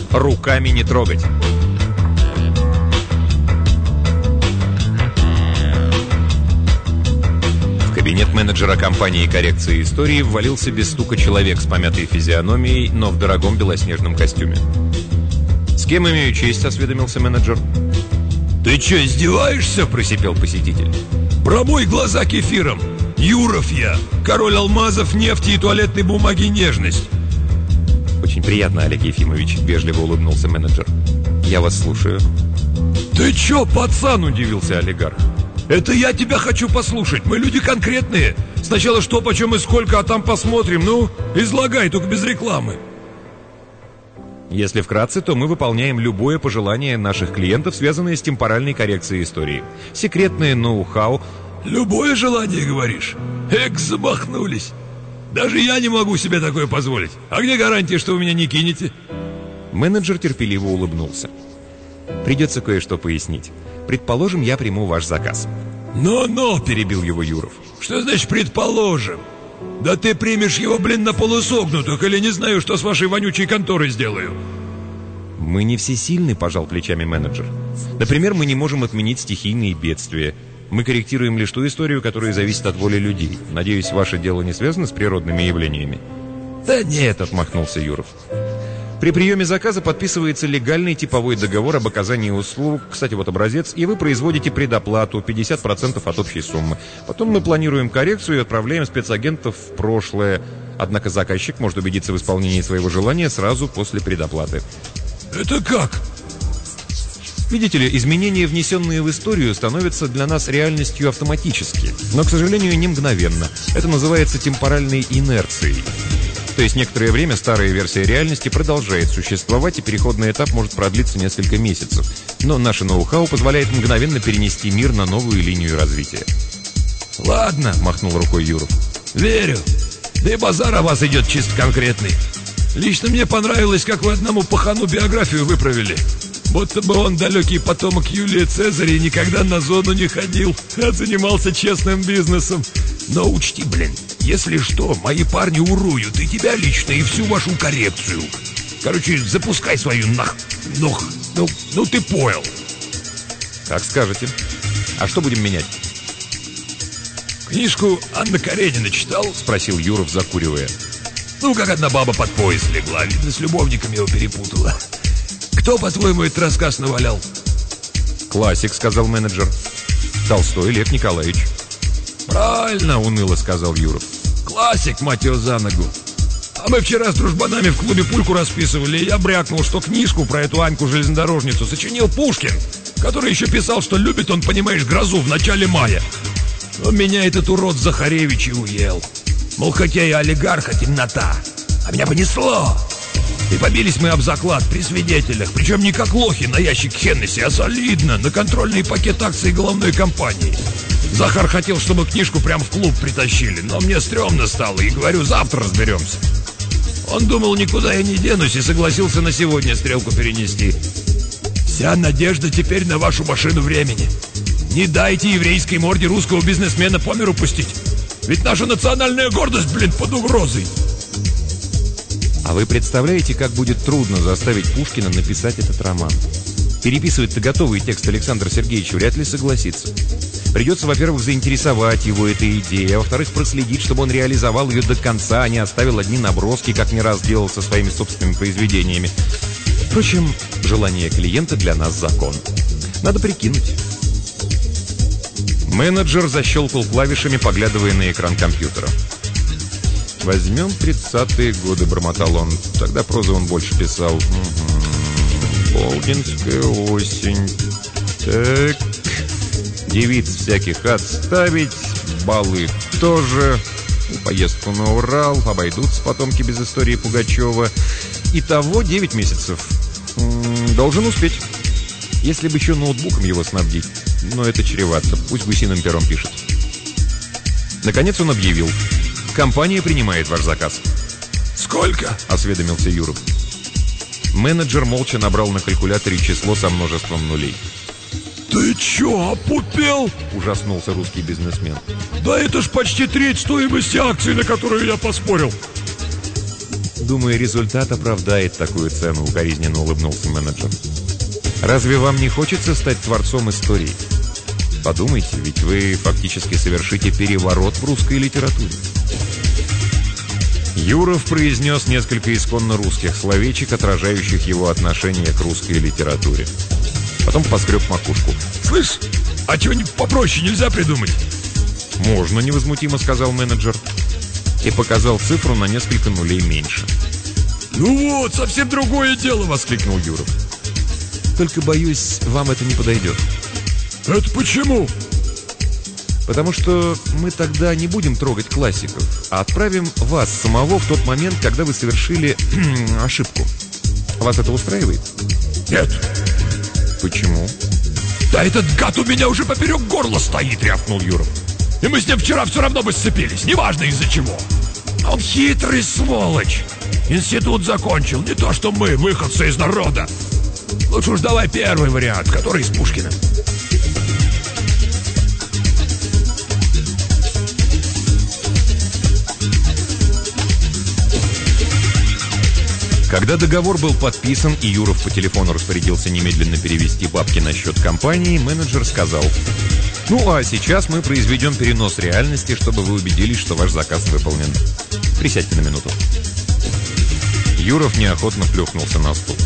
руками не трогать. В кабинет менеджера компании коррекции истории ввалился без стука человек с помятой физиономией, но в дорогом белоснежном костюме. «С кем имею честь?» — осведомился менеджер. «Ты что, издеваешься?» — просипел посетитель. «Промой глаза кефиром! Юров я! Король алмазов, нефти и туалетной бумаги нежность!» «Очень приятно, Олег Ефимович», — вежливо улыбнулся менеджер. «Я вас слушаю». «Ты чё, пацан?» — удивился олигарх. «Это я тебя хочу послушать, мы люди конкретные. Сначала что, почем и сколько, а там посмотрим. Ну, излагай, только без рекламы». Если вкратце, то мы выполняем любое пожелание наших клиентов, связанное с темпоральной коррекцией истории. Секретное ноу-хау. «Любое желание, говоришь? Эк, замахнулись. Даже я не могу себе такое позволить. А где гарантия, что вы меня не кинете?» Менеджер терпеливо улыбнулся. «Придется кое-что пояснить. Предположим, я приму ваш заказ». «Но-но!» — перебил его Юров. «Что значит «предположим»? Да ты примешь его, на полусогнутых, или не знаю, что с вашей вонючей конторой сделаю». «Мы не всесильны», — пожал плечами менеджер. «Например, мы не можем отменить стихийные бедствия. Мы корректируем лишь ту историю, которая зависит от воли людей. Надеюсь, ваше дело не связано с природными явлениями?» «Да нет», — отмахнулся Юров. «При приеме заказа подписывается легальный типовой договор об оказании услуг, кстати, вот образец, и вы производите предоплату 50% от общей суммы. Потом мы планируем коррекцию и отправляем спецагентов в прошлое. Однако заказчик может убедиться в исполнении своего желания сразу после предоплаты». «Это как?» Видите ли, изменения, внесенные в историю, становятся для нас реальностью автоматически, но, к сожалению, не мгновенно. Это называется темпоральной инерцией. То есть некоторое время старая версия реальности продолжает существовать, и переходный этап может продлиться несколько месяцев. Но наше ноу-хау позволяет мгновенно перенести мир на новую линию развития. «Ладно», — махнул рукой Юров. «Верю. Да и базар о вас идет чисто конкретный. Лично мне понравилось, как вы одному пахану биографию выправили. Будто бы он далекий потомок Юлия Цезаря и никогда на зону не ходил, а занимался честным бизнесом. Но учти, если что, мои парни уруют и тебя лично, и всю вашу коррекцию. Короче, запускай свою Ну, ты понял». «Как скажете. А что будем менять?» «Книжку Анны Каренина читал?» — спросил Юров, закуривая. «Ну, как одна баба под пояс легла, видно, с любовником его перепутала. Кто, по-твоему, этот рассказ навалял?» «Классик», — сказал менеджер. «Толстой Лев Николаевич». «Правильно», — уныло сказал Юров. «Классик, мать его, за ногу. А мы вчера с дружбанами в клубе пульку расписывали, и я брякнул, что книжку про эту Аньку-железнодорожницу сочинил Пушкин, который еще писал, что любит он, понимаешь, грозу в начале мая. Но меня этот урод Захаревич и уел. Мол, хотя и олигарх, а темнота. А меня понесло. И побились мы об заклад при свидетелях. Причем не как лохи на ящик Хеннесси, а солидно, на контрольный пакет акций головной компании. Захар хотел, чтобы книжку прям в клуб притащили, но мне стрёмно стало, и говорю, завтра разберемся. Он думал, никуда я не денусь, и согласился на сегодня стрелку перенести. Вся надежда теперь на вашу машину времени. Не дайте еврейской морде русского бизнесмена по миру пустить. Ведь наша национальная гордость, под угрозой. А вы представляете, как будет трудно заставить Пушкина написать этот роман? Переписывать-то готовый текст Александр Сергеевич вряд ли согласится. Придется, во-первых, заинтересовать его этой идеей, а во-вторых, проследить, чтобы он реализовал ее до конца, а не оставил одни наброски, как не раз делал со своими собственными произведениями. Впрочем, желание клиента для нас закон. Надо прикинуть. Менеджер защелкал клавишами, поглядывая на экран компьютера. «Возьмем 30-е годы», — бормотал он. Тогда прозы он больше писал. «Полдинская осень. Так. Девиц всяких отставить. Балы тоже. Поездку на Урал. Обойдутся потомки без истории Пугачева. Итого 9 месяцев. Должен успеть. Если бы еще ноутбуком его снабдить. Но это чревато. Пусть гусиным пером пишет». Наконец он объявил: «Компания принимает ваш заказ». «Сколько?» — осведомился Юров. Менеджер молча набрал на калькуляторе число со множеством нулей. «Ты чё, опупел?» — ужаснулся русский бизнесмен. «Да это ж почти треть стоимости акций, на которую я поспорил». Думаю, результат оправдает такую цену, укоризненно улыбнулся менеджер. Разве вам не хочется стать творцом истории? Подумайте, ведь вы фактически совершите переворот в русской литературе. Юров произнес несколько исконно русских словечек, отражающих его отношение к русской литературе. Потом поскреб макушку. «Слышь, а чего-нибудь попроще нельзя придумать?» «Можно», — невозмутимо сказал менеджер. И показал цифру на несколько нулей меньше. «Ну вот, совсем другое дело!» — воскликнул Юров. «Только, боюсь, вам это не подойдет». «Это почему?» «Потому что мы тогда не будем трогать классиков, а отправим вас самого в тот момент, когда вы совершили ошибку. Вас это устраивает?» «Нет». «Почему?» «Да этот гад у меня уже поперек горла стоит!» — рявкнул Юров. «И мы с ним вчера все равно бы сцепились, неважно из-за чего. Он хитрый сволочь. Институт закончил, не то что мы, выходцы из народа. Лучше уж давай первый вариант, который из Пушкина». Когда договор был подписан и Юров по телефону распорядился немедленно перевести бабки на счет компании, менеджер сказал: «Ну, а сейчас мы произведем перенос реальности, чтобы вы убедились, что ваш заказ выполнен. Присядьте на минуту». Юров неохотно плюхнулся на стул.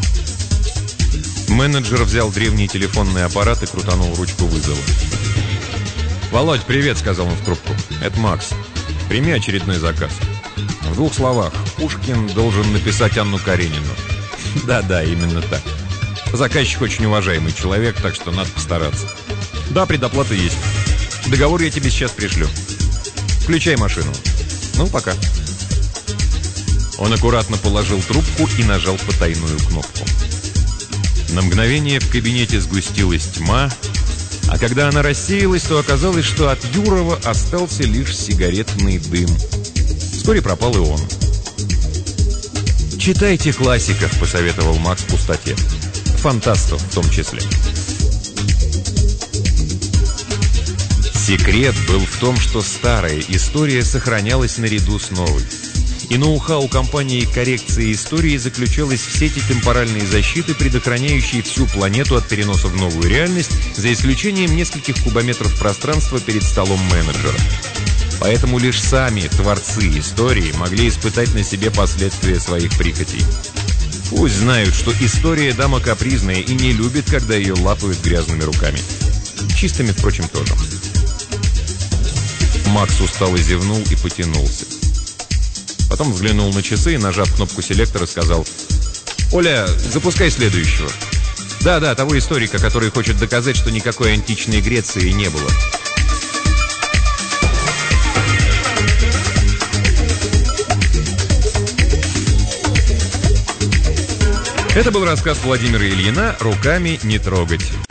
Менеджер взял древний телефонный аппарат и крутанул ручку вызова. «Володь, привет», — сказал он в трубку. «Это Макс. Прими очередной заказ. В 2 словах. Пушкин должен написать Анну Каренину». «Да, именно так. Заказчик очень уважаемый человек, так что надо постараться. Да, предоплата есть. Договор я тебе сейчас пришлю. Включай машину. Ну, пока». Он аккуратно положил трубку и нажал потайную кнопку. На мгновение в кабинете сгустилась тьма, а когда она рассеялась, то оказалось, что от Юрова остался лишь сигаретный дым. Вскоре пропал и он. «Читайте классиков», — посоветовал Макс в пустоте. «Фантастов в том числе». Секрет был в том, что старая история сохранялась наряду с новой. И ноу-хау компании коррекции истории заключалось в сети темпоральной защиты, предохраняющей всю планету от переноса в новую реальность, за исключением нескольких кубометров пространства перед столом менеджера. Поэтому лишь сами творцы истории могли испытать на себе последствия своих прихотей. Пусть знают, что история дама капризная и не любит, когда ее лапают грязными руками. Чистыми, впрочем, тоже. Макс устало зевнул и потянулся. Потом взглянул на часы и, нажав кнопку селектора, сказал: «Оля, запускай следующего. Да, того историка, который хочет доказать, что никакой античной Греции не было». Это был рассказ Владимира Ильина «Руками не трогать».